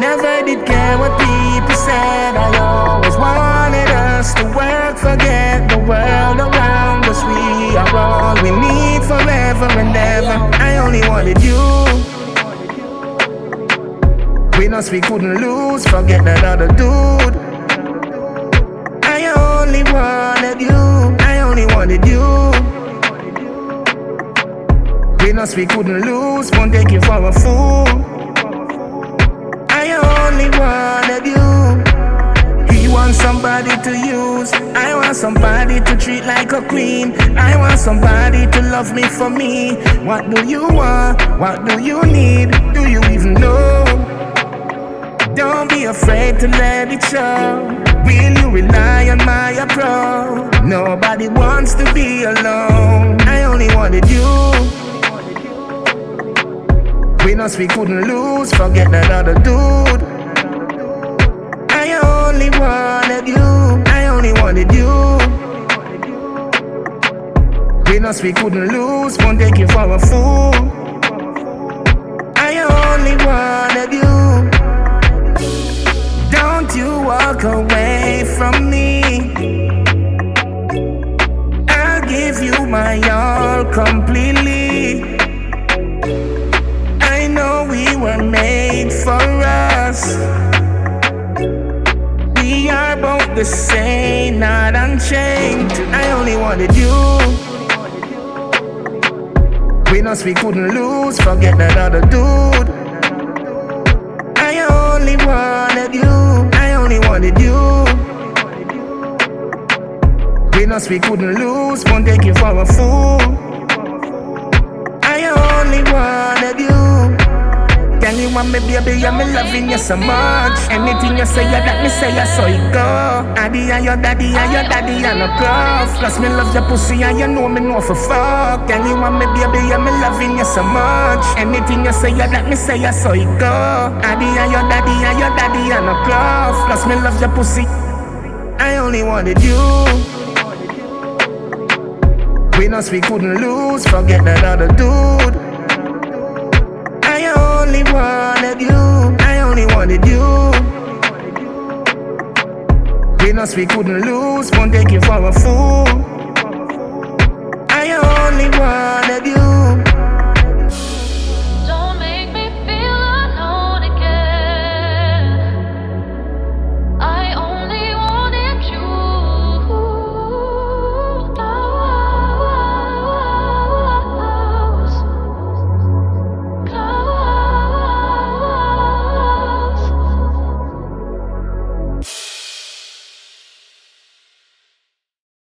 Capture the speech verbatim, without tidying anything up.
never did care what people said. I always wanted us to work, forget the world around us. We are all we need forever and ever. I only wanted you. With us we couldn't lose, forget that other dude. I only wanted you, I only wanted you. With us we couldn't lose, won't take you for a fool. I only wanted you. He wants somebody to use, I want somebody to treat like a queen. I want somebody to love me for me. What do you want? What do you need? Do you even know? Don't be afraid to let it show. Will you rely on my approach? Nobody wants to be alone. I only wanted you. With us we couldn't lose, forget that other dude. I only wanted you, I only wanted you. With us we couldn't lose, won't take you for a fool. I only wanted you. Don't you walk away from me. I'll give you my all completely. I know we were made for us. We are both the same, not unchanged. I only wanted you. With us we couldn't lose, forget that other dude. I only wanted you, I only wanted you. With us we couldn't lose, won't take you for a fool. I only wanted you. Can you want me, baby? I'm loving you so much. Anything you say, that me say, I saw it go. Addy and your daddy and your daddy and a prof. Plus me love your pussy and you know me know for fuck. Can you want me, baby? I'm loving you so much. Anything you say, that me say, I saw it go. Addy and your daddy and your daddy and a prof. Plus me love your pussy. I only wanted you. With us we couldn't lose, forget that other dude. I only wanted you, I only wanted you. With us we couldn't lose, won't take you for a fool.